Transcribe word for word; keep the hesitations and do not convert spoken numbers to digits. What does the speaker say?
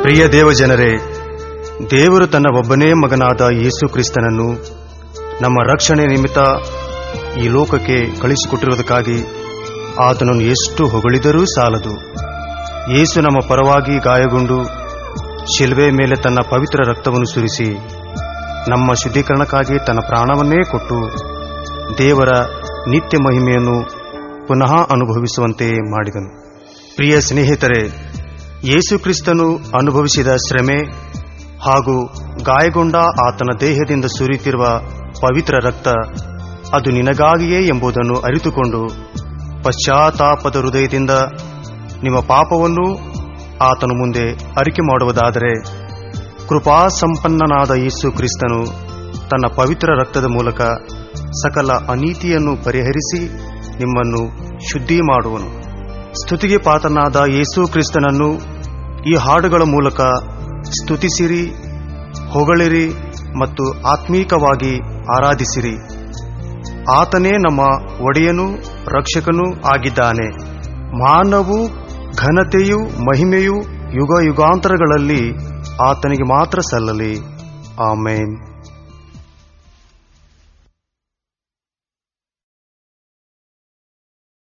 ಪ್ರಿಯ ದೇವಜನರೇ, ದೇವರು ತನ್ನ ಒಬ್ಬನೇ ಮಗನಾದ ಯೇಸು ಕ್ರಿಸ್ತನನ್ನು ನಮ್ಮ ರಕ್ಷಣೆ ನಿಮಿತ್ತ ಈ ಲೋಕಕ್ಕೆ ಕಳಿಸಿಕೊಟ್ಟಿರುವುದಕ್ಕಾಗಿ ಆತನನ್ನು ಎಷ್ಟು ಹೊಗಳಿದರೂ ಸಾಲದು. ಯೇಸು ನಮ್ಮ ಪರವಾಗಿ ಗಾಯಗೊಂಡು ಶಿಲ್ವೆ ಮೇಲೆ ತನ್ನ ಪವಿತ್ರ ರಕ್ತವನ್ನು ಸುರಿಸಿ ನಮ್ಮ ಶುದ್ಧೀಕರಣಕ್ಕಾಗಿ ತನ್ನ ಪ್ರಾಣವನ್ನೇ ಕೊಟ್ಟು ದೇವರ ನಿತ್ಯ ಮಹಿಮೆಯನ್ನು ಪುನಃ ಅನುಭವಿಸುವಂತೆ ಮಾಡಿದನು. ಪ್ರಿಯ ಸ್ನೇಹಿತರೆ, ಯೇಸು ಕ್ರಿಸ್ತನು ಅನುಭವಿಸಿದ ಶ್ರಮೆ ಹಾಗೂ ಗಾಯಗೊಂಡ ಆತನ ದೇಹದಿಂದ ಸುರಿಯುತ್ತಿರುವ ಪವಿತ್ರ ರಕ್ತ ಅದು ನಿನಗಾಗಿಯೇ ಎಂಬುದನ್ನು ಅರಿತುಕೊಂಡು ಪಶ್ಚಾತ್ತಾಪದ ಹೃದಯದಿಂದ ನಿಮ್ಮ ಪಾಪವನ್ನು ಆತನು ಮುಂದೆ ಅರಿಕೆ ಮಾಡುವುದಾದರೆ ಕೃಪಾಸಂಪನ್ನನಾದ ಯೇಸು ಕ್ರಿಸ್ತನು ತನ್ನ ಪವಿತ್ರ ರಕ್ತದ ಮೂಲಕ ಸಕಲ ಅನೀತಿಯನ್ನು ಪರಿಹರಿಸಿ ನಿಮ್ಮನ್ನು ಶುದ್ಧಿ ಮಾಡುವನು. ಸ್ತುತಿಗೆ ಪಾತ್ರನಾದ ಯೇಸು ಕ್ರಿಸ್ತನನ್ನು ಈ ಹಾಡುಗಳ ಮೂಲಕ ಸ್ತುತಿಸಿರಿ, ಹೊಗಳಿರಿ ಮತ್ತು ಆತ್ಮೀಕವಾಗಿ ಆರಾಧಿಸಿರಿ. ಆತನೇ ನಮ್ಮ ಒಡೆಯನೂ ರಕ್ಷಕನೂ ಆಗಿದ್ದಾನೆ. ಮಾನವೂ ಘನತೆಯೂ ಮಹಿಮೆಯೂ ಯುಗ ಯುಗಾಂತರಗಳಲ್ಲಿ ಆತನಿಗೆ ಮಾತ್ರ ಸಲ್ಲಲಿ. ಆಮೇನ್.